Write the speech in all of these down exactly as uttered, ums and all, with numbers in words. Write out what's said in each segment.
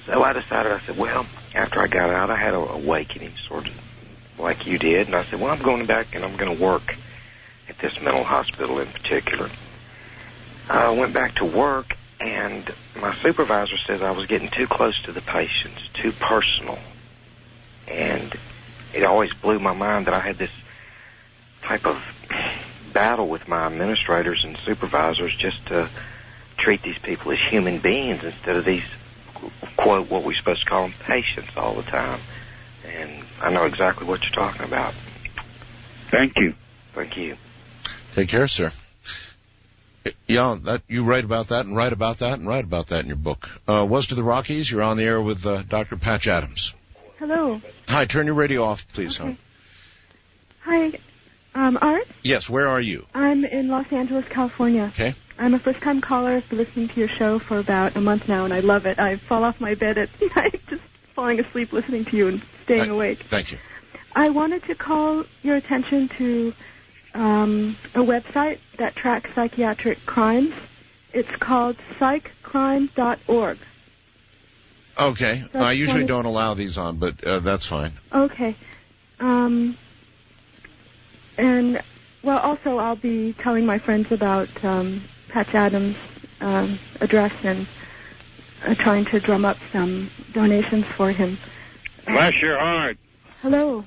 So I decided, I said, well, after I got out, I had an awakening, sort of like you did. And I said, well, I'm going back and I'm going to work at this mental hospital in particular. I went back to work, and my supervisor says I was getting too close to the patients, too personal. And it always blew my mind that I had this type of battle with my administrators and supervisors just to treat these people as human beings instead of these, quote, what we're supposed to call them, patients all the time. And I know exactly what you're talking about. Thank you. Thank you. Take care, sir. Yeah, that, you write about that and write about that and write about that in your book. Uh, Was to the Rockies, you're on the air with uh, Doctor Patch Adams. Hello. Hi, turn your radio off, please, Okay. hon. Hi, um, Art? Yes, where are you? I'm in Los Angeles, California. Okay. I'm a first-time caller. I've been listening to your show for about a month now, and I love it. I fall off my bed at night just falling asleep listening to you and staying I, awake. Thank you. I wanted to call your attention to um, a website that tracks psychiatric crimes. It's called psych crime dot org. Okay. That's I usually wanted... don't allow these on, but uh, that's fine. Okay. Um, and, well, also I'll be telling my friends about um, Patch Adams' um, address and uh, trying to drum up some donations for him. Bless your heart. Hello.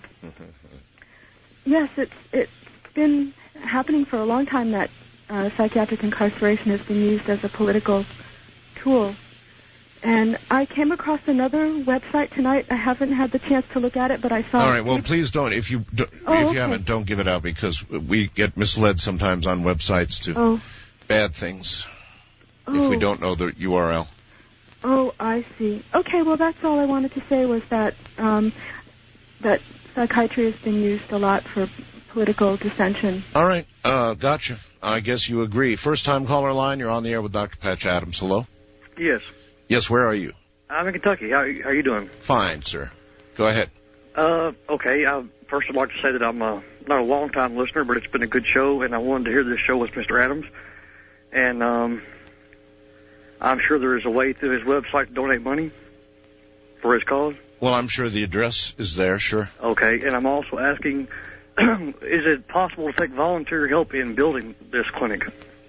Yes, it's it's been happening for a long time that uh, psychiatric incarceration has been used as a political tool. And I came across another website tonight. I haven't had the chance to look at it, but I saw. All right. Well, please don't. If you do, Oh, if you okay. haven't, don't give it out because we get misled sometimes on websites to Oh. bad things Oh. if we don't know the U R L. Oh, I see. Okay, well, that's all I wanted to say was that um, that psychiatry has been used a lot for political dissension. All right. Uh, gotcha. I guess you agree. First-time caller line. You're on the air with Doctor Patch Adams. Hello. Yes. Yes. Where are you? I'm in Kentucky. How, how are you doing? Fine, sir. Go ahead. Uh, okay. Uh, first, I'd like to say that I'm uh, not a long-time listener, but it's been a good show, and I wanted to hear this show with Mister Adams. And um, I'm sure there is a way through his website to donate money for his cause. Well, I'm sure the address is there, sure. Okay. And I'm also asking, is it possible to take volunteer help in building this clinic?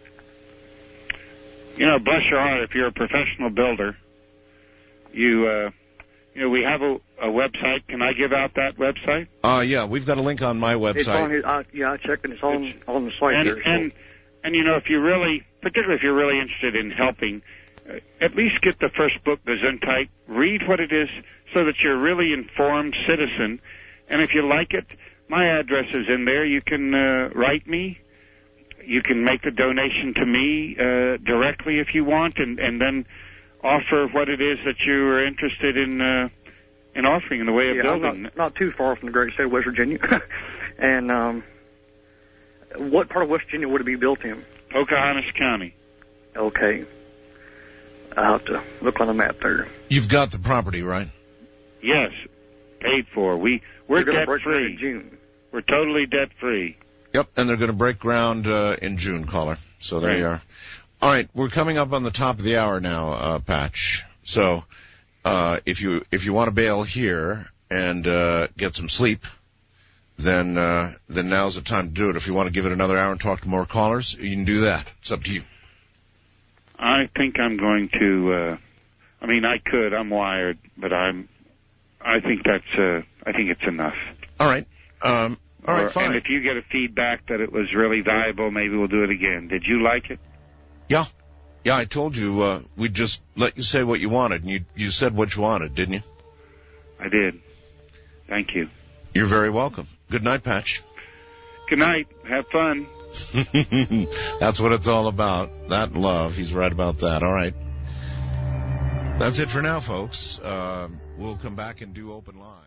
You know, bless your heart, if you're a professional builder, you, uh, you know, we have a, a website. Can I give out that website? Uh, yeah, we've got a link on my website. It's on his, uh, yeah, I checked, and it's on, It's- on the site And, there. So. and, and, you know, if you really, particularly if you're really interested in helping, uh, at least get the first book, Gesundheit, read what it is so that you're a really informed citizen. And if you like it, my address is in there. You can uh, write me. You can make the donation to me uh, directly if you want, and, and then offer what it is that you are interested in uh, in offering in the way of yeah, I'm building. not, not too far from the great state of West Virginia. And um, what part of West Virginia would it be built in? Pocahontas County. Okay. I'll have to look on the map there. You've got the property, right? Yes, paid for. We we're You're gonna debt break ground in free. June. We're totally debt free. Yep, and they're going to break ground uh, in June, caller. So there Right. you are. All right, we're coming up on the top of the hour now, uh, Patch. So uh, if you if you want to bail here and uh, get some sleep, then uh, then now's the time to do it. If you want to give it another hour and talk to more callers, you can do that. It's up to you. I think I'm going to. Uh, I mean, I could. I'm wired, but I'm. I think that's. Uh, I think it's enough. All right. Um, all right, Or- fine. And if you get a feedback that it was really valuable, maybe we'll do it again. Did you like it? Yeah. Yeah, I told you uh, we'd just let you say what you wanted, and you you said what you wanted, didn't you? I did. Thank you. You're very welcome. Good night, Patch. Good night. Have fun. That's what it's all about. That and love. He's right about that. All right. That's it for now, folks. Uh, we'll come back and do open line.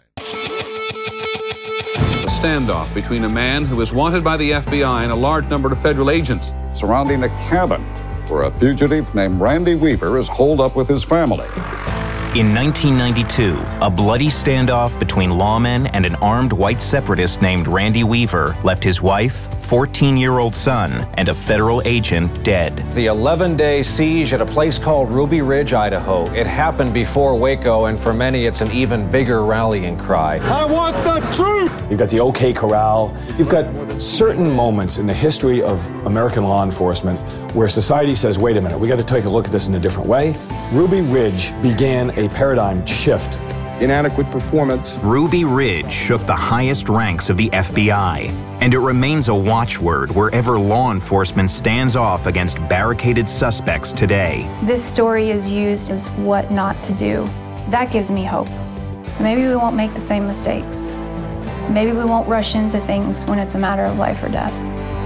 A standoff between a man who is wanted by the F B I and a large number of federal agents. Surrounding a cabin where a fugitive named Randy Weaver is holed up with his family. In nineteen ninety-two, a bloody standoff between lawmen and an armed white separatist named Randy Weaver left his wife, fourteen-year-old son, and a federal agent dead. The eleven-day siege at a place called Ruby Ridge, Idaho. It happened before Waco, and for many, it's an even bigger rallying cry. I want the truth! You've got the OK Corral. You've got certain moments in the history of American law enforcement where society says, wait a minute, we got to take a look at this in a different way. Ruby Ridge began a paradigm shift. Inadequate performance. Ruby Ridge shook the highest ranks of the F B I, and it remains a watchword wherever law enforcement stands off against barricaded suspects today. This story is used as what not to do. That gives me hope. Maybe we won't make the same mistakes. Maybe we won't rush into things when it's a matter of life or death.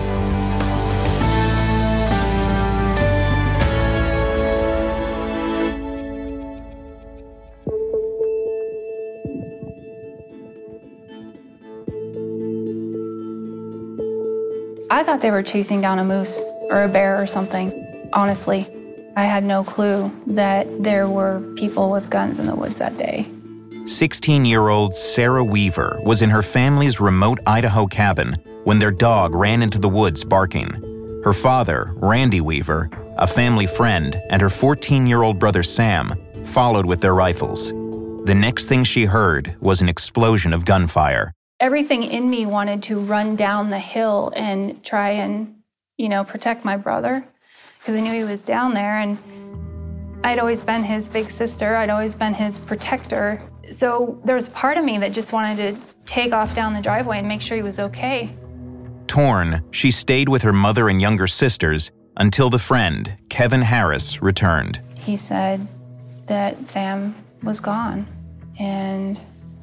I thought they were chasing down a moose or a bear or something. Honestly, I had no clue that there were people with guns in the woods that day. sixteen-year-old Sarah Weaver was in her family's remote Idaho cabin when their dog ran into the woods barking. Her father, Randy Weaver, a family friend, and her fourteen-year-old brother Sam followed with their rifles. The next thing she heard was an explosion of gunfire. Everything in me wanted to run down the hill and try and, you know, protect my brother because I knew he was down there, and I'd always been his big sister. I'd always been his protector. So there was part of me that just wanted to take off down the driveway and make sure he was okay. Torn, she stayed with her mother and younger sisters until the friend, Kevin Harris, returned. He said that Sam was gone, and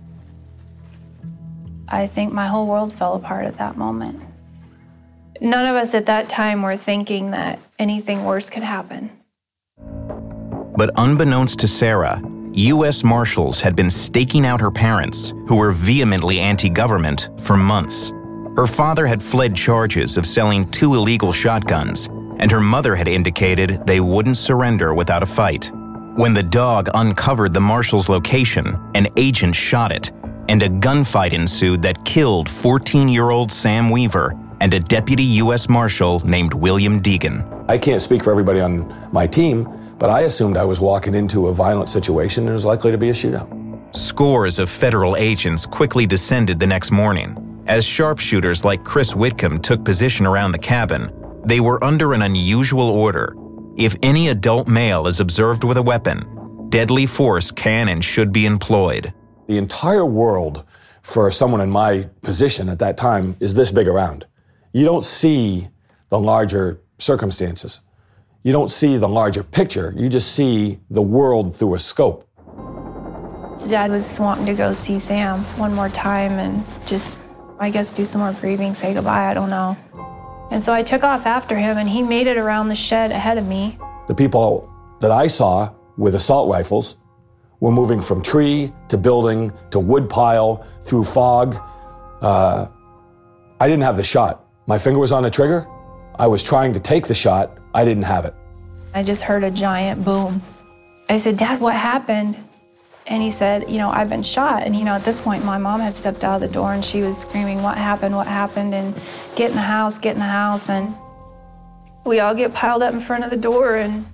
I think my whole world fell apart at that moment. None of us at that time were thinking that anything worse could happen. But unbeknownst to Sarah, U S Marshals had been staking out her parents, who were vehemently anti-government, for months. Her father had fled charges of selling two illegal shotguns, and her mother had indicated they wouldn't surrender without a fight. When the dog uncovered the Marshals' location, an agent shot it, and a gunfight ensued that killed fourteen-year-old Sam Weaver and a deputy U S Marshal named William Deegan. I can't speak for everybody on my team, but I assumed I was walking into a violent situation and there was likely to be a shootout. Scores of federal agents quickly descended the next morning. As sharpshooters like Chris Whitcomb took position around the cabin, they were under an unusual order. If any adult male is observed with a weapon, deadly force can and should be employed. The entire world for someone in my position at that time is this big around. You don't see the larger circumstances. You don't see the larger picture. You just see the world through a scope. Dad was wanting to go see Sam one more time and just, I guess, do some more grieving, say goodbye, I don't know. And so I took off after him, and he made it around the shed ahead of me. The people that I saw with assault rifles were moving from tree to building to wood pile through fog. Uh, I didn't have the shot. My finger was on the trigger. I was trying to take the shot. I didn't have it. I just heard a giant boom. I said, Dad, what happened? And he said, you know, I've been shot. And, you know, at this point, my mom had stepped out of the door and she was screaming, what happened, what happened? And get in the house, get in the house. And we all get piled up in front of the door, and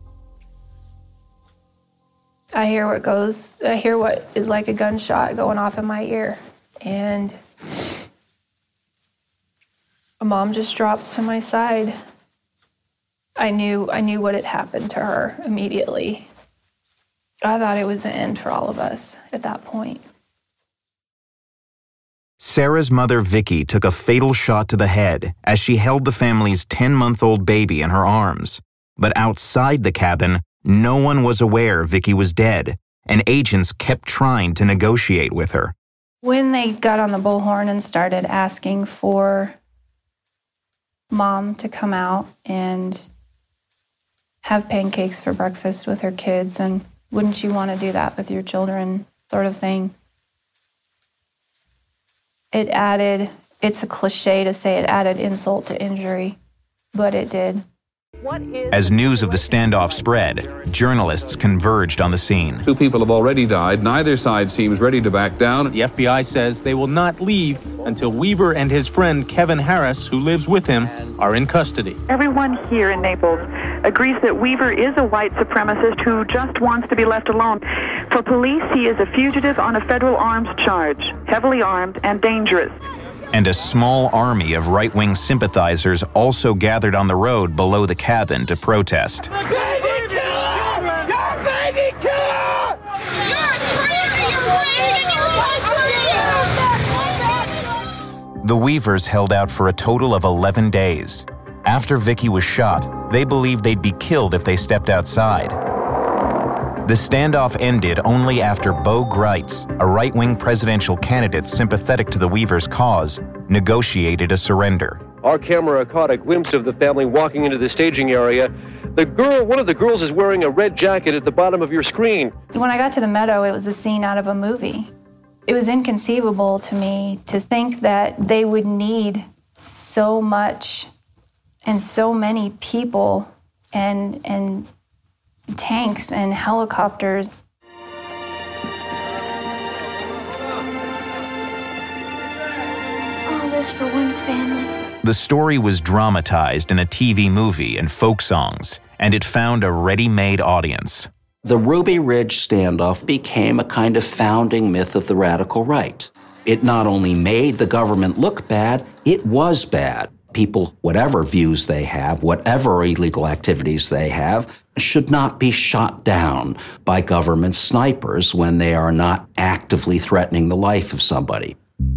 I hear what goes, I hear what is like a gunshot going off in my ear. And Mom just drops to my side. I knew, I knew what had happened to her immediately. I thought it was the end for all of us at that point. Sarah's mother, Vicki, took a fatal shot to the head as she held the family's ten-month-old baby in her arms. But outside the cabin, no one was aware Vicki was dead, and agents kept trying to negotiate with her. When they got on the bullhorn and started asking for Mom to come out and have pancakes for breakfast with her kids, and wouldn't you want to do that with your children, sort of thing. It added, it's a cliche to say it added insult to injury, but it did. As news of the standoff spread, journalists converged on the scene. Two people have already died. Neither side seems ready to back down. The F B I says they will not leave until Weaver and his friend Kevin Harris, who lives with him, are in custody. Everyone here in Naples agrees that Weaver is a white supremacist who just wants to be left alone. For police, he is a fugitive on a federal arms charge, heavily armed and dangerous. And a small army of right-wing sympathizers also gathered on the road below the cabin to protest. Baby killer! You're baby killer! You're a traitor! You're wasting your country! The Weavers held out for a total of eleven days. After Vicky was shot, they believed they'd be killed if they stepped outside. The standoff ended only after Bo Gritz, a right-wing presidential candidate sympathetic to the Weavers' cause, negotiated a surrender. Our camera caught a glimpse of the family walking into the staging area. The girl, one of the girls is wearing a red jacket at the bottom of your screen. When I got to the meadow, it was a scene out of a movie. It was inconceivable to me to think that they would need so much and so many people and and tanks and helicopters. All this for one family. The story was dramatized in a T V movie and folk songs, and it found a ready-made audience. The Ruby Ridge standoff became a kind of founding myth of the radical right. It not only made the government look bad, it was bad. People, whatever views they have, whatever illegal activities they have, should not be shot down by government snipers when they are not actively threatening the life of somebody.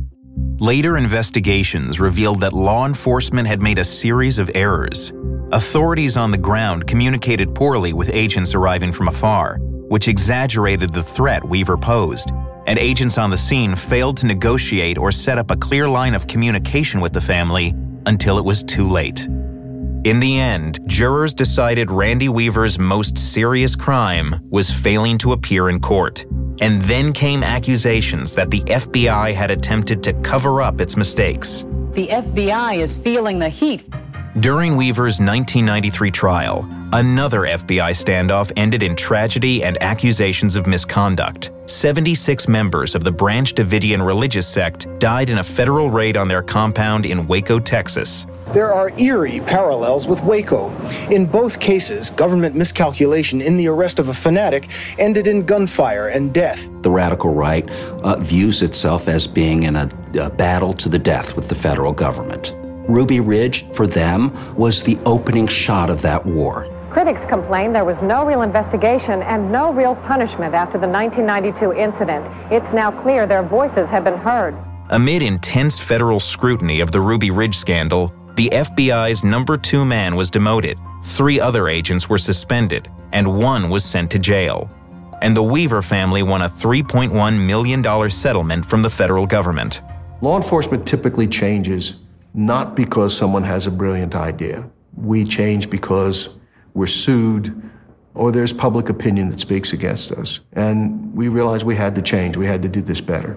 Later investigations revealed that law enforcement had made a series of errors. Authorities on the ground communicated poorly with agents arriving from afar, which exaggerated the threat Weaver posed, and agents on the scene failed to negotiate or set up a clear line of communication with the family until it was too late. In the end, jurors decided Randy Weaver's most serious crime was failing to appear in court. And then came accusations that the F B I had attempted to cover up its mistakes. The F B I is feeling the heat. During Weaver's nineteen ninety-three trial, another F B I standoff ended in tragedy and accusations of misconduct. seventy-six members of the Branch Davidian religious sect died in a federal raid on their compound in Waco, Texas. There are eerie parallels with Waco. In both cases, government miscalculation in the arrest of a fanatic ended in gunfire and death. The radical right uh, views itself as being in a, a battle to the death with the federal government. Ruby Ridge, for them, was the opening shot of that war. Critics complain there was no real investigation and no real punishment after the nineteen ninety-two incident. It's now clear their voices have been heard. Amid intense federal scrutiny of the Ruby Ridge scandal, the F B I's number two man was demoted, three other agents were suspended, and one was sent to jail. And the Weaver family won a three point one million dollars settlement from the federal government. Law enforcement typically changes not because someone has a brilliant idea. We change because we're sued or there's public opinion that speaks against us. And we realized we had to change. We had to do this better.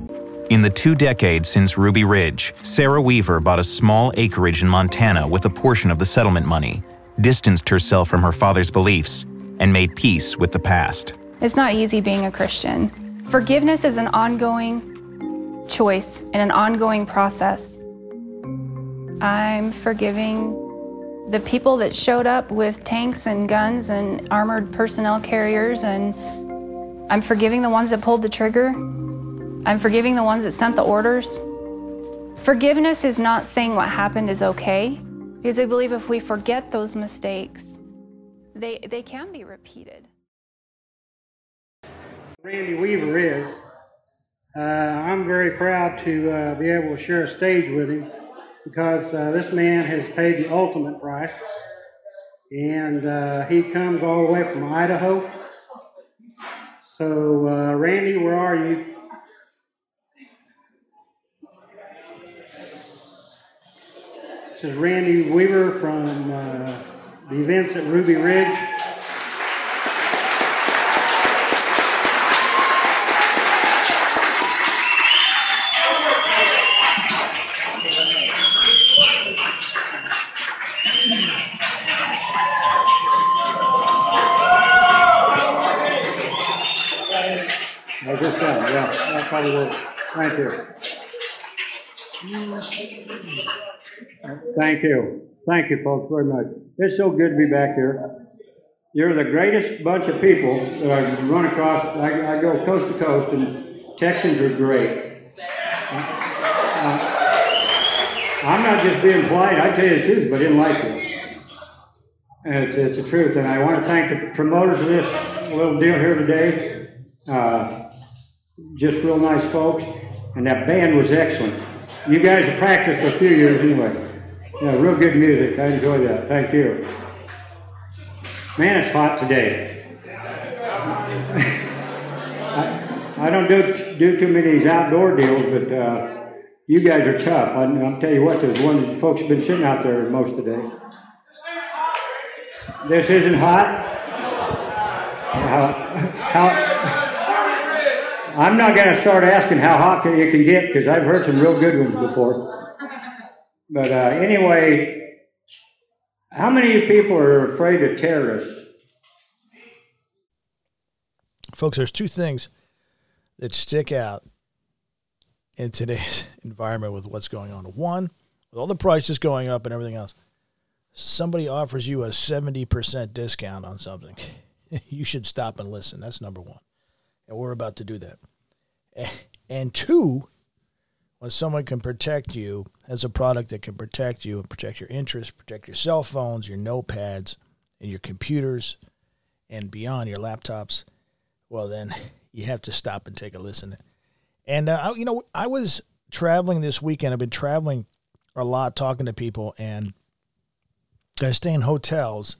In the two decades since Ruby Ridge, Sarah Weaver bought a small acreage in Montana with a portion of the settlement money, distanced herself from her father's beliefs, and made peace with the past. It's not easy being a Christian. Forgiveness is an ongoing choice and an ongoing process. I'm forgiving the people that showed up with tanks and guns and armored personnel carriers, and I'm forgiving the ones that pulled the trigger. I'm forgiving the ones that sent the orders. Forgiveness is not saying what happened is okay, because I believe if we forget those mistakes, they, they can be repeated. Randy Weaver is. Uh, I'm very proud to uh, be able to share a stage with him, because uh, this man has paid the ultimate price, and uh, he comes all the way from Idaho. So, uh, Randy, where are you? This is Randy Weaver from uh, the events at Ruby Ridge. I just said, yeah, that probably works. Thank you. Thank you. Thank you, folks, very much. It's so good to be back here. You're the greatest bunch of people that I've run across. I, I go coast to coast, and Texans are great. Uh, I'm not just being polite. I tell you the truth, but I didn't like it. And it's, it's the truth. And I want to thank the promoters of this little deal here today. Uh, just real nice folks. And that band was excellent. You guys have practiced for a few years anyway. Yeah, real good music. I enjoy that. Thank you. Man, it's hot today. I, I don't do do too many of these outdoor deals, but uh, you guys are tough. I, I'll tell you what, there's one folks have been sitting out there most of the day. This isn't hot. How, how, I'm not going to start asking how hot you can get, because I've heard some real good ones before. But uh, anyway, how many of you people are afraid of terrorists? Folks, there's two things that stick out in today's environment with what's going on. One, with all the prices going up and everything else, somebody offers you a seventy percent discount on something. You should stop and listen. That's number one. And we're about to do that. And two, when someone can protect you, has a product that can protect you and protect your interests, protect your cell phones, your notepads, and your computers, and beyond your laptops, well, then you have to stop and take a listen. And, uh, you know, I was traveling this weekend. I've been traveling a lot, talking to people, and I stay in hotels.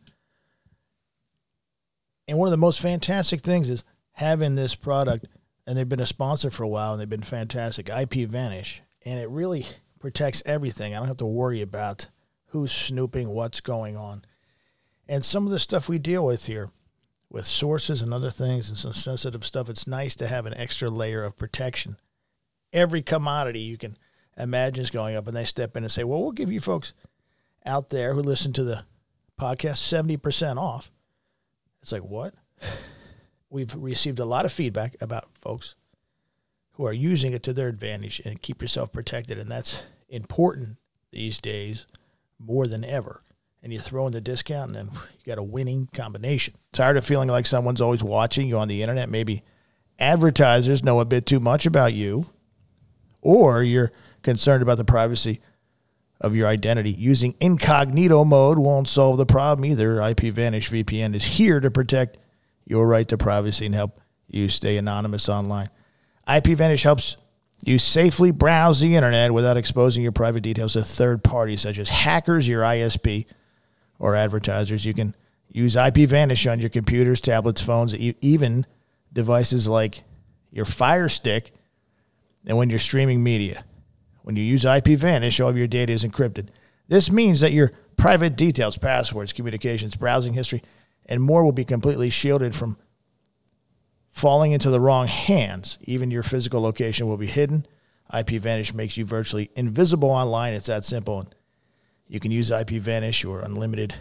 And one of the most fantastic things is having this product, and they've been a sponsor for a while, and they've been fantastic, IPVanish, and it really protects everything. I don't have to worry about who's snooping, what's going on. And some of the stuff we deal with here, with sources and other things and some sensitive stuff, it's nice to have an extra layer of protection. Every commodity you can imagine is going up, and they step in and say, well, we'll give you folks out there who listen to the podcast seventy percent off. It's like, what? We've received a lot of feedback about folks who are using it to their advantage, and keep yourself protected. And that's important these days more than ever. And you throw in the discount, and then you got a winning combination. Tired of feeling like someone's always watching you on the internet? Maybe advertisers know a bit too much about you, or you're concerned about the privacy of your identity. Using incognito mode won't solve the problem either. IPVanish V P N is here to protect your right to privacy and help you stay anonymous online. IPVanish helps you safely browse the internet without exposing your private details to third parties such as hackers, your I S P, or advertisers. You can use IPVanish on your computers, tablets, phones, even devices like your Fire Stick, and when you're streaming media. When you use IPVanish, all of your data is encrypted. This means that your private details, passwords, communications, browsing history, and more will be completely shielded from falling into the wrong hands. Even your physical location will be hidden. IPVanish makes you virtually invisible online. It's that simple. And you can use IPVanish or unlimited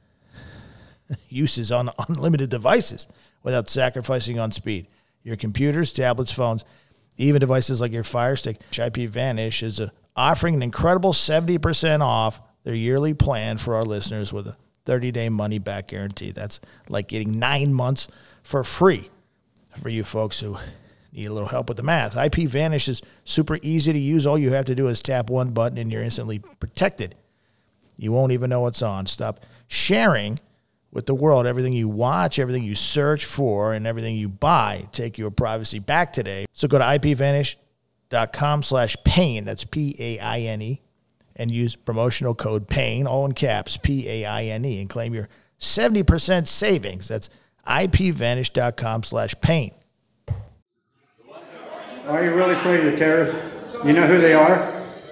uses on unlimited devices without sacrificing on speed. Your computers, tablets, phones, even devices like your Fire Stick. IPVanish is a, offering an incredible seventy percent off their yearly plan for our listeners with a thirty-day money-back guarantee. That's like getting nine months for free for you folks who need a little help with the math. IPVanish is super easy to use. All you have to do is tap one button, and you're instantly protected. You won't even know what's on. Stop sharing with the world everything you watch, everything you search for, and everything you buy. Take your privacy back today. So go to IPVanish.com slash pain. That's P A I N E. And use promotional code PAIN, all in caps, P A I N E, and claim your seventy percent savings. That's IPVanish.com slash pain. Are you really afraid of the terrorists? You know who they are?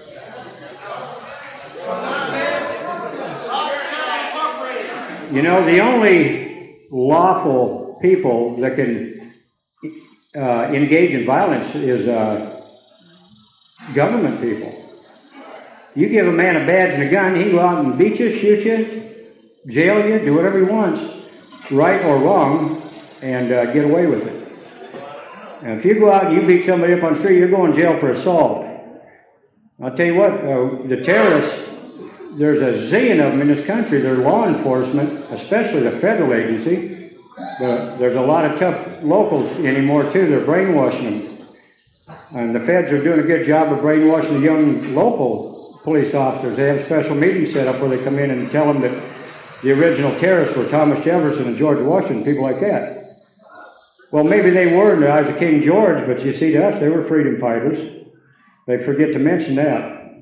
You know, the only lawful people that can uh, engage in violence is uh, government people. You give a man a badge and a gun, he can go out and beat you, shoot you, jail you, do whatever he wants, right or wrong, and uh, get away with it. And if you go out and you beat somebody up on the street, you're going to jail for assault. I'll tell you what, uh, the terrorists, there's a zillion of them in this country. They're law enforcement, especially the federal agency. But there's a lot of tough locals anymore, too. They're brainwashing them. And the feds are doing a good job of brainwashing the young local police officers. They have special meetings set up where they come in and tell them that the original terrorists were Thomas Jefferson and George Washington, people like that. Well, maybe they were in the eyes of King George, but you see, to us, they were freedom fighters. They forget to mention that.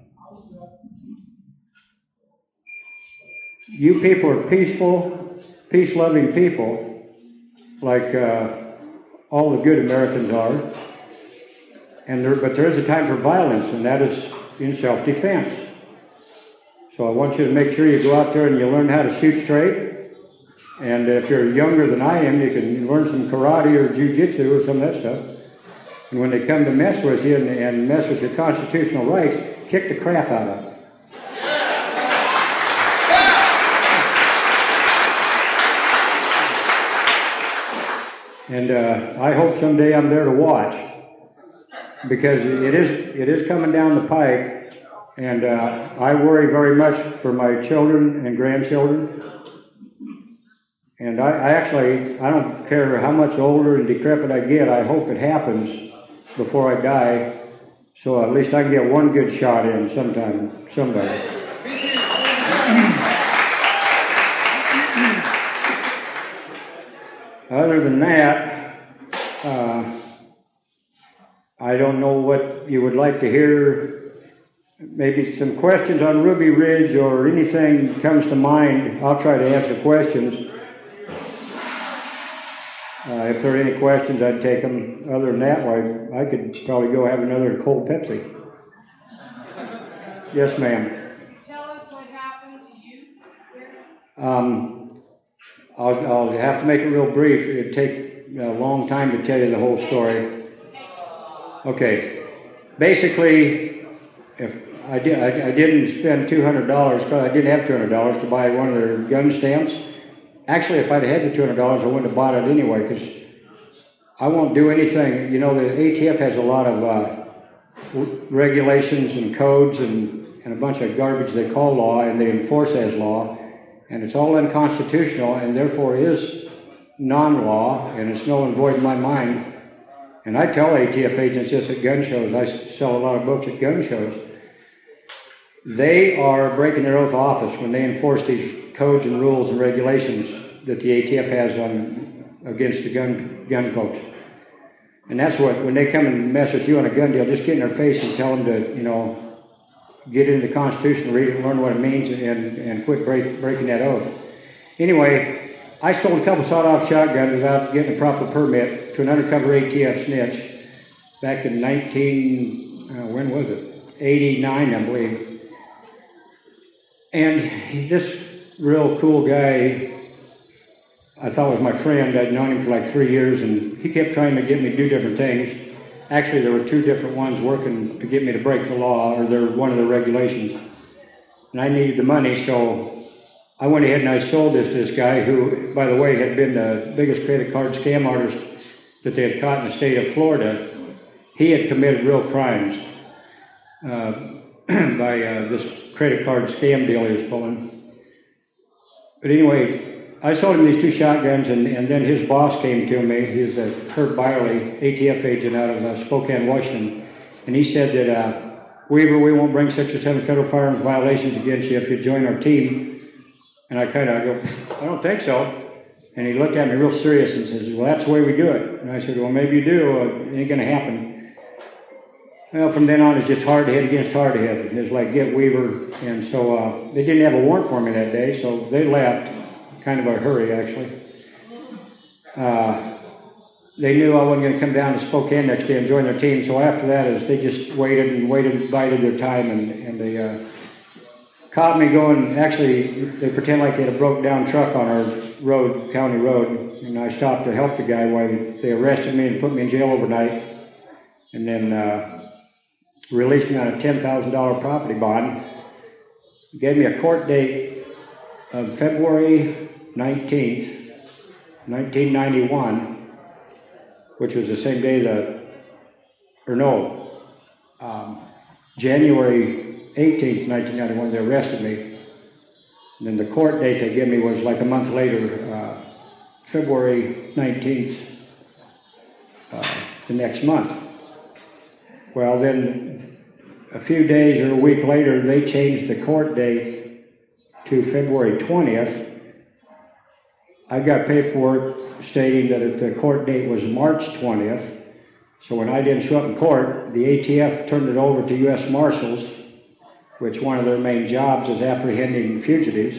You people are peaceful, peace-loving people, like uh, all the good Americans are. And there, but there is a time for violence, and that is in self-defense. So I want you to make sure you go out there and you learn how to shoot straight. And if you're younger than I am, you can learn some karate or jiu-jitsu or some of that stuff. And when they come to mess with you and, and mess with your constitutional rights, kick the crap out of them. And uh, I hope someday I'm there to watch, because it is it is coming down the pike, and uh, I worry very much for my children and grandchildren. And I, I actually, I don't care how much older and decrepit I get, I hope it happens before I die, so at least I can get one good shot in sometime, somebody. Other than that, uh, I don't know what you would like to hear. Maybe some questions on Ruby Ridge or anything comes to mind. I'll try to answer questions. Uh, if there are any questions, I'd take them. Other than that, well, I could probably go have another cold Pepsi. Yes, ma'am. Tell us what happened to you here. Um, I'll, I'll have to make it real brief. It'd take a long time to tell you the whole story. Okay. Basically, if I, did, I, I didn't spend two hundred dollars, because I didn't have two hundred dollars to buy one of their gun stamps. Actually, if I'd had the two hundred dollars, I wouldn't have bought it anyway, because I won't do anything. You know, the A T F has a lot of uh, regulations and codes and, and a bunch of garbage they call law, and they enforce as law, and it's all unconstitutional, and therefore is non-law, and it's null and void in my mind. And I tell A T F agents this at gun shows. I sell a lot of books at gun shows. They are breaking their oath of office when they enforce these codes and rules and regulations that the A T F has on against the gun gun folks. And that's what, when they come and mess with you on a gun deal, just get in their face and tell them to, you know, get into the Constitution, read it, and learn what it means, and, and quit break, breaking that oath. Anyway, I sold a couple sawed-off shotguns without getting a proper permit to an undercover A T F snitch back in nineteen, uh, when was it? eighty-nine, I believe. And this real cool guy, I thought was my friend. I'd known him for like three years, and he kept trying to get me to do different things. Actually, there were two different ones working to get me to break the law, or they're one of the regulations. And I needed the money, so I went ahead and I sold this to this guy who, by the way, had been the biggest credit card scam artist that they had caught in the state of Florida. He had committed real crimes uh, by uh, this credit card scam deal he was pulling. But anyway, I sold him these two shotguns, and, and then his boss came to me. He was a Herb Byerly, A T F agent out of uh, Spokane, Washington. And he said that, uh, Weaver, we won't bring six or seven federal firearms violations against you if you join our team. And I kind of go, I don't think so. And he looked at me real serious and says, well, that's the way we do it. And I said, well, maybe you do. Uh, it ain't going to happen. Well, from then on, it's just hard head against hard head. It was like, get Weaver. And so uh, they didn't have a warrant for me that day, so they left. Kind of a hurry, actually. Uh, they knew I wasn't going to come down to Spokane next day and join their team, so after that, is they just waited and waited and bided their time, and, and they uh, caught me going. Actually, they pretend like they had a broke down truck on our road, county road, and I stopped to help the guy while they arrested me and put me in jail overnight, and then uh, released me on a ten thousand dollars property bond. Gave me a court date of February nineteenth, nineteen ninety-one, which was the same day that, or no, um, January eighteenth, nineteen ninety-one, they arrested me. And then the court date they gave me was like a month later, uh, February nineteenth, uh, the next month. Well, then a few days or a week later, they changed the court date to February twentieth. I got paperwork stating that the court date was March twentieth. So when I didn't show up in court, the A T F turned it over to U S Marshals, which one of their main jobs is apprehending fugitives.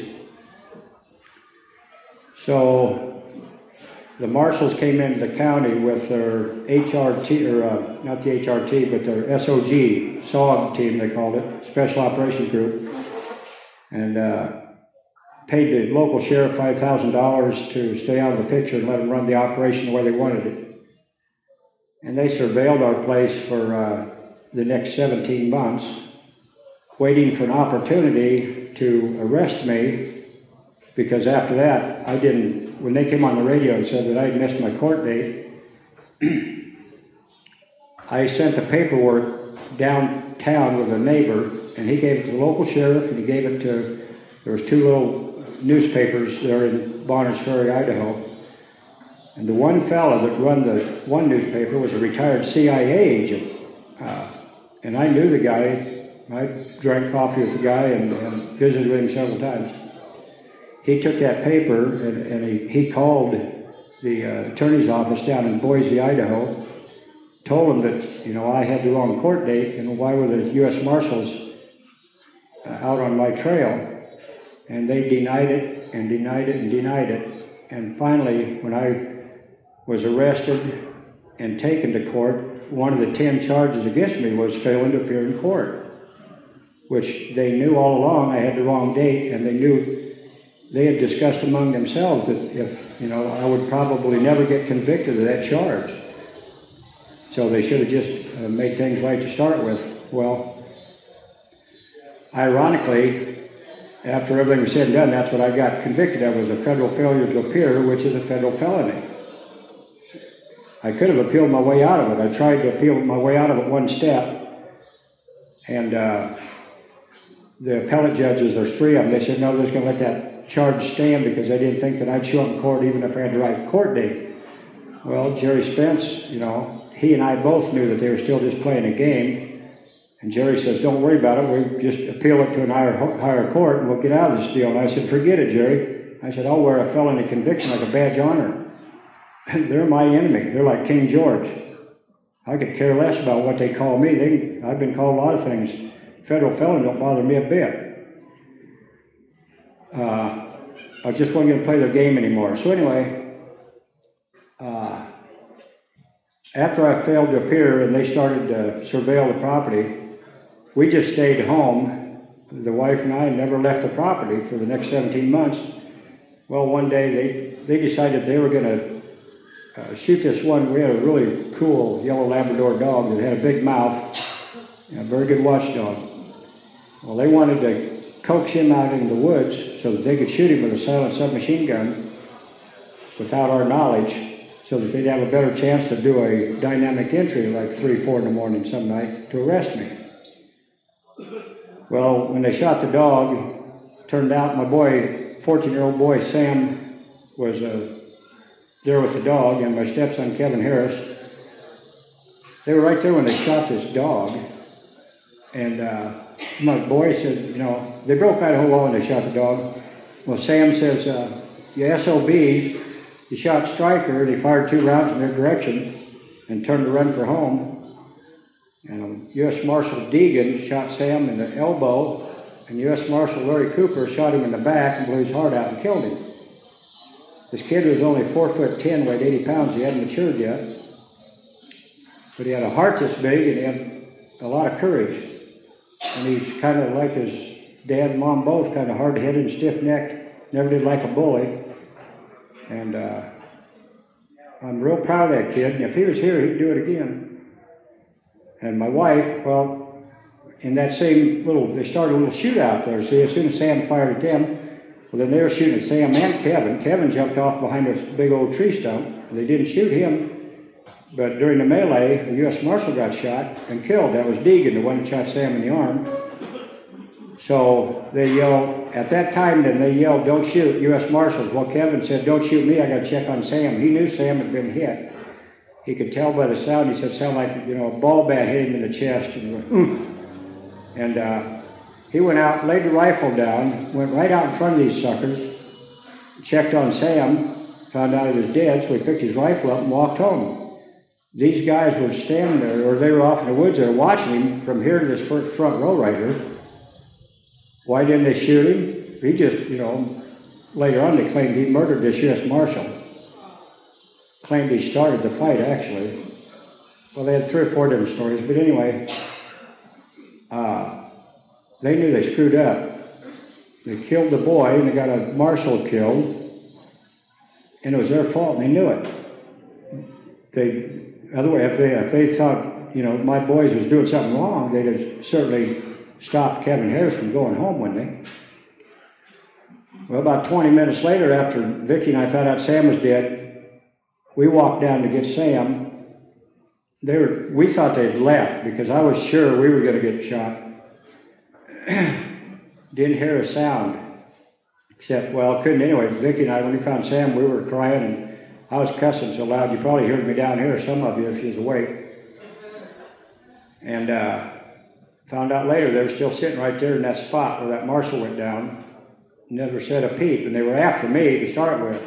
So the Marshals came into the county with their H R T, or uh, not the H R T, but their S O G, S O G team they called it, Special Operations Group, and uh, paid the local sheriff five thousand dollars to stay out of the picture and let them run the operation the way they wanted it. And they surveilled our place for uh, the next seventeen months, waiting for an opportunity to arrest me, because after that, I didn't, when they came on the radio and said that I'd missed my court date, I sent the paperwork downtown with a neighbor, and he gave it to the local sheriff, and he gave it to, there was two little newspapers there in Bonners Ferry, Idaho. And the one fellow that run the one newspaper was a retired C I A agent. Uh, and I knew the guy. I drank coffee with the guy and, and visited with him several times. He took that paper and, and he, he called the uh, attorney's office down in Boise, Idaho, told him that, you know, I had the wrong court date and why were the U S Marshals uh, out on my trail. And they denied it and denied it and denied it. And finally, when I was arrested and taken to court, one of the ten charges against me was failing to appear in court, which they knew all along I had the wrong date, and they knew, they had discussed among themselves that if, you know, I would probably never get convicted of that charge. So they should have just uh, made things right to start with. Well, ironically, after everything was said and done, that's what I got convicted of, was a federal failure to appear, which is a federal felony. I could have appealed my way out of it. I tried to appeal my way out of it one step, and uh, the appellate judges, there's three of them, they said, no, they're just going to let that charge stand because they didn't think that I'd show up in court even if I had the right court date. Well, Jerry Spence, you know, he and I both knew that they were still just playing a game. And Jerry says, don't worry about it. We just appeal it to an higher, higher court and we'll get out of this deal. And I said, forget it, Jerry. I said, I'll wear a felony conviction like a badge of honor. They're my enemy. They're like King George. I could care less about what they call me. They, I've been called a lot of things. Federal felony don't bother me a bit. Uh, I just wasn't going to play their game anymore. So anyway, uh, after I failed to appear and they started to surveil the property, we just stayed home. The wife and I never left the property for the next seventeen months. Well, one day they, they decided they were going to uh, shoot this one. We had a really cool yellow Labrador dog that had a big mouth, a very good watchdog. Well, they wanted to coax him out into the woods so that they could shoot him with a silent submachine gun without our knowledge, so that they'd have a better chance to do a dynamic entry like three, four in the morning some night to arrest me. Well, when they shot the dog, turned out my boy, fourteen-year-old boy Sam, was uh, there with the dog, and my stepson Kevin Harris. They were right there when they shot this dog, and uh, my boy said, you know, they broke Idaho law when they shot the dog. Well, Sam says, uh, you S O Bs, he shot Stryker, and he fired two rounds in their direction and turned to run for home. And um, U S Marshal Deegan shot Sam in the elbow, and U S Marshal Larry Cooper shot him in the back and blew his heart out and killed him. This kid was only four foot ten, weighed eighty pounds. He hadn't matured yet, but he had a heart this big and he had a lot of courage. And he's kind of like his dad and mom both, kind of hard-headed and stiff-necked. Never did like a bully. And uh, I'm real proud of that kid. And if he was here, he'd do it again. And my wife, well, in that same little, they started a little shootout there. See, as soon as Sam fired at them, well, then they were shooting at Sam and Kevin. Kevin jumped off behind a big old tree stump. They didn't shoot him. But during the melee, a U S Marshal got shot and killed. That was Deegan, the one that shot Sam in the arm. So they yelled, at that time, then they yelled, don't shoot, U S Marshals. Well, Kevin said, don't shoot me, I got to check on Sam. He knew Sam had been hit. He could tell by the sound. He said, sound like, you know, a ball bat hit him in the chest. And, went, mm. and uh, he went out, laid the rifle down, went right out in front of these suckers, checked on Sam, found out he was dead, so he picked his rifle up and walked home. These guys were standing there, or they were off in the woods there watching him from here to this first front row right here. Why didn't they shoot him? He just, you know, later on they claimed he murdered this U S Marshal. Claimed he started the fight, actually. Well, they had three or four different stories, but anyway, uh, they knew they screwed up. They killed the boy, and they got a marshal killed, and it was their fault, and they knew it. They, otherwise, if they, if they thought, you know, my boys was doing something wrong, they'd have certainly stopped Kevin Harris from going home, wouldn't they? Well, about twenty minutes later, after Vicki and I found out Sam was dead, we walked down to get Sam. They were, we thought they'd left because I was sure we were going to get shot. Didn't hear a sound, except, well, couldn't anyway. Vicki and I, when we found Sam, we were crying, and I was cussing so loud you probably heard me down here, some of you, if you was awake. And uh, found out later they were still sitting right there in that spot where that marshal went down. Never said a peep, and they were after me to start with.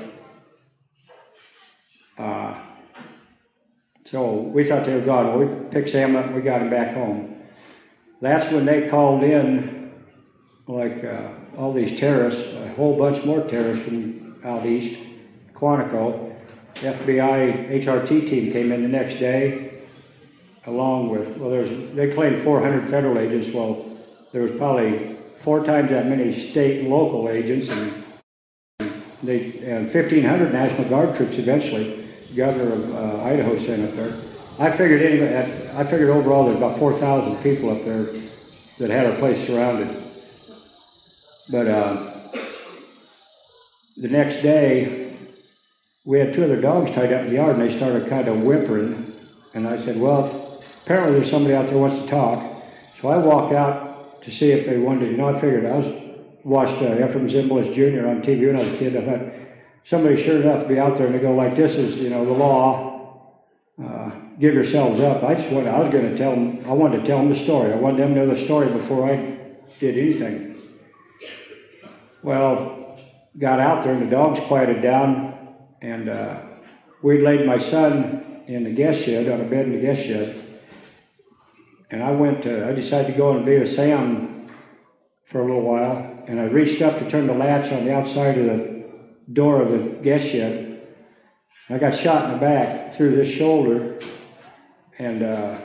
Uh, so we thought they were gone. Well, we picked Sam up and we got him back home. That's when they called in, like uh, all these terrorists, a whole bunch more terrorists from out east, Quantico. The F B I H R T team came in the next day, along with, well, there's, they claimed four hundred federal agents. Well, there was probably four times that many state and local agents, and they and fifteen hundred National Guard troops eventually. The governor of uh, Idaho sent up there. I figured anyway, I figured overall there's about four thousand people up there that had our place surrounded. But uh, the next day, we had two other dogs tied up in the yard, and they started kind of whimpering. And I said, well, apparently there's somebody out there who wants to talk. So I walked out to see if they wanted to. You know, I figured I was watched uh, Ephraim Zimbalist Junior on T V when I was a kid. I thought, somebody sure enough to be out there and they go like, this is, you know, the law. Uh, give yourselves up. I just wanted, I was going to tell them, I wanted to tell them the story. I wanted them to know the story before I did anything. Well, got out there and the dogs quieted down, and uh, we'd laid my son in the guest shed, on a bed in the guest shed. And I went to, I decided to go and be with Sam for a little while, and I reached up to turn the latch on the outside of the door of the guest shed. I got shot in the back through this shoulder, and uh,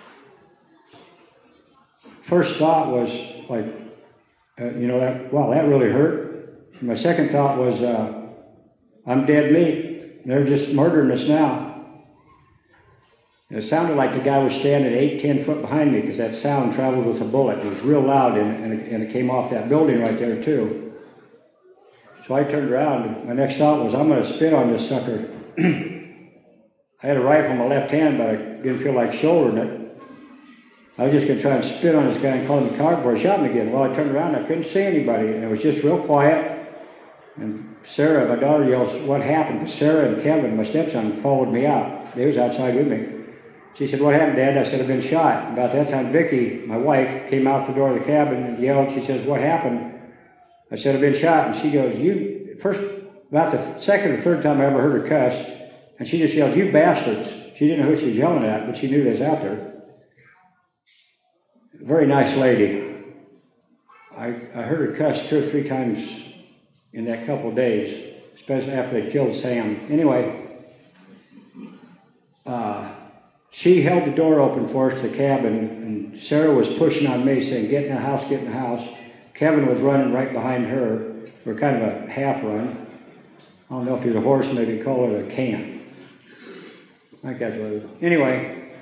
first thought was like, uh, you know, that, wow, that really hurt. And my second thought was, uh, I'm dead meat. They're just murdering us now. And it sounded like the guy was standing eight, ten foot behind me, because that sound traveled with a bullet. It was real loud, and, and, it, and it came off that building right there too. So I turned around, and my next thought was, I'm going to spit on this sucker. I had a rifle in my left hand, but I didn't feel like shouldering it. I was just going to try and spit on this guy and call him a coward before I shot him again. Well, I turned around, and I couldn't see anybody, and it was just real quiet. And Sarah, my daughter, yells, what happened? Sarah and Kevin, my stepson, followed me out. They was outside with me. She said, what happened, Dad? I said, I've been shot. About that time, Vicki, my wife, came out the door of the cabin and yelled. She says, what happened? I said, I've been shot. And she goes, you, first, about the second or third time I ever heard her cuss, and she just yelled, you bastards. She didn't know who she was yelling at, but she knew they was out there. Very nice lady. I, I heard her cuss two or three times in that couple of days, especially after they killed Sam. Anyway, uh, she held the door open for us to the cabin, and Sarah was pushing on me, saying, get in the house, get in the house. Kevin was running right behind her, or kind of a half run. I don't know if he was a horse, maybe call it a can. I think that's what it was. Anyway,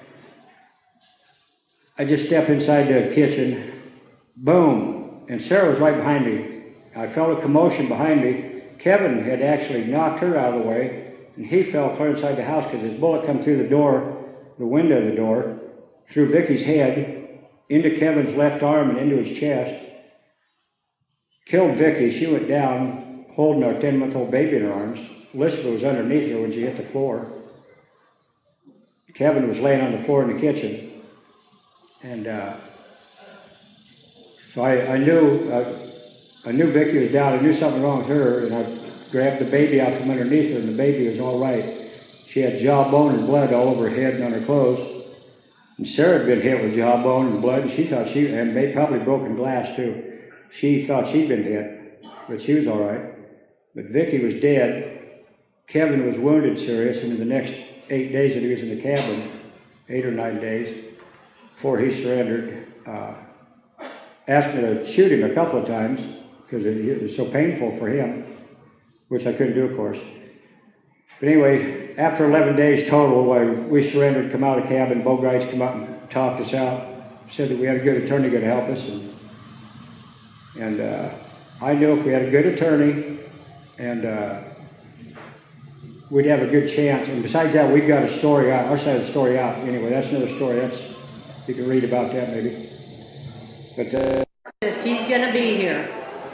I just stepped inside the kitchen, boom, and Sarah was right behind me. I felt a commotion behind me. Kevin had actually knocked her out of the way, and he fell clear inside the house because his bullet come through the door, the window of the door, through Vicky's head, into Kevin's left arm and into his chest. Killed Vicky. She went down holding our ten-month-old baby in her arms. Elizabeth was underneath her when she hit the floor. Kevin was laying on the floor in the kitchen. And uh, so I, I knew uh, I knew Vicky was down. I knew something wrong with her, and I grabbed the baby out from underneath her, and the baby was all right. She had jawbone and blood all over her head and on her clothes. And Sarah had been hit with jawbone and blood, and she thought she, and they probably broken glass too. She thought she'd been hit, but she was all right. But Vicky was dead. Kevin was wounded serious, and in the next eight days that he was in the cabin, eight or nine days, before he surrendered, uh, asked me to shoot him a couple of times because it, it was so painful for him, which I couldn't do, of course. But anyway, after eleven days total, we surrendered, come out of the cabin. Bogarts come up and talked us out, said that we had a good attorney going to help us. And, and uh, I knew if we had a good attorney and uh, we'd have a good chance. And besides that, we've got a story out, our side of the story out. Anyway, that's another story. That's, you can read about that maybe. But uh, he's going to be here.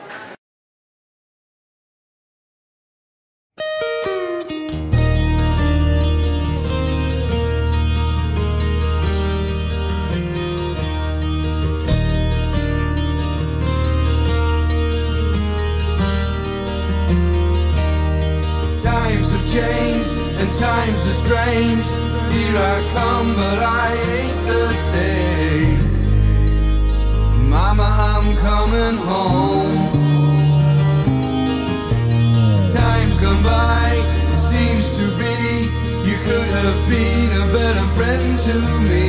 Times are strange, here I come, but I ain't the same. Mama, I'm coming home. Time's gone by, it seems to be, you could have been a better friend to me.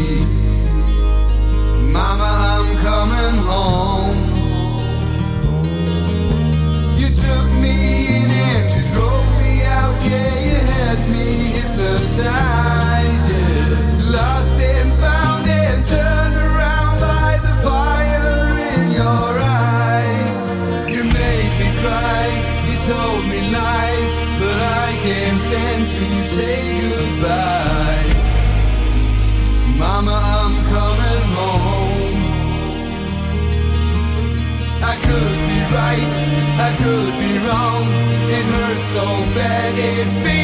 Mama, I'm coming home. You took me in and you drove me out, yeah, you had me hypnotized, yeah. Lost and found and turned around by the fire in your eyes. You made me cry, you told me lies, but I can't stand to say goodbye. Mama, I'm coming home. I could be right, I could be wrong. It hurts so bad, it's been